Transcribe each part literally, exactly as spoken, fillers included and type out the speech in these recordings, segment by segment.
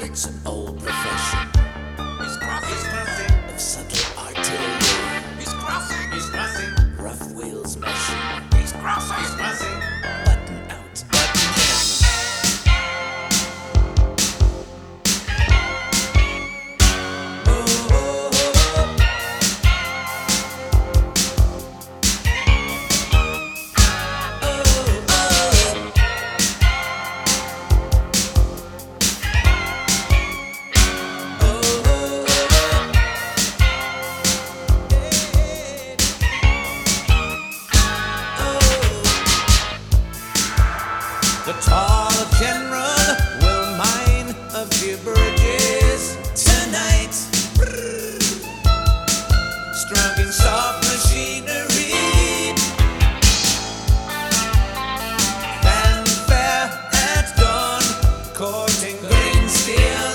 It's an old profession. He's crossing, he's crossing, Of subtle artillery. he's crossing, he's crossing, Rough wheels meshing. he's crossing, he's crossing. Button out, button The tall general will mine a few bridges tonight. Stroking soft machinery. Fanfare at dawn, courting green steel.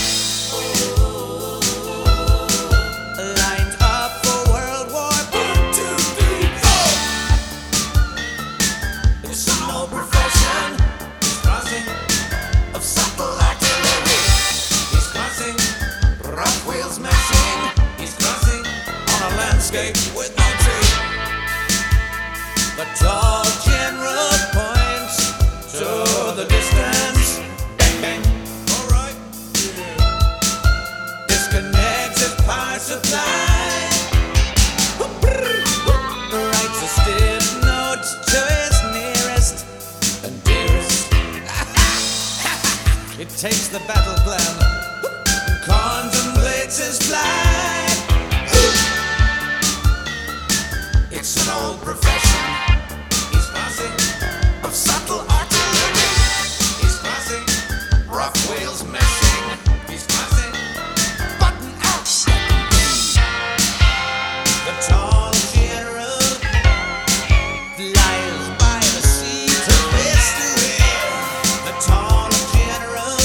Lined up for World War One, two, three, four. It's an old profession. Crossing, Of subtle artillery. he's crossing, Rough wheels meshing. he's crossing. On a landscape with no tree. The tall general points to the distance. Bang, bang. Alright, Disconnected power supply. Writes a stiff note to his nearest and dearest. It takes the battle plan and contemplates his flight. It's an old profession. he's crossing, Of subtle artillery. he's crossing, Rough wheels meshing. he's crossing. Button out. The tall general flies by the seat of history. The tall general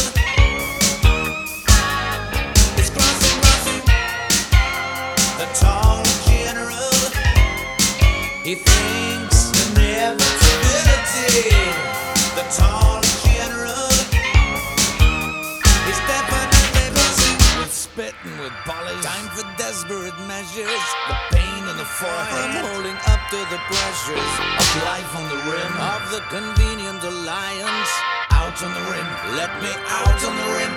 is crossing, crossing. The tall general, he thinks inevitability. The tall general is definitely buzzing with spitting with polish. Time for desperate measures. The pain in the forehead, holding up to the pressures of life on the rim of the convenient alliance. Out on the rim, let me out on the rim.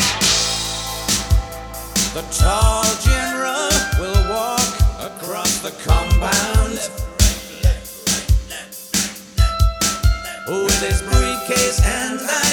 The tall general will walk across the compound with his briefcase and a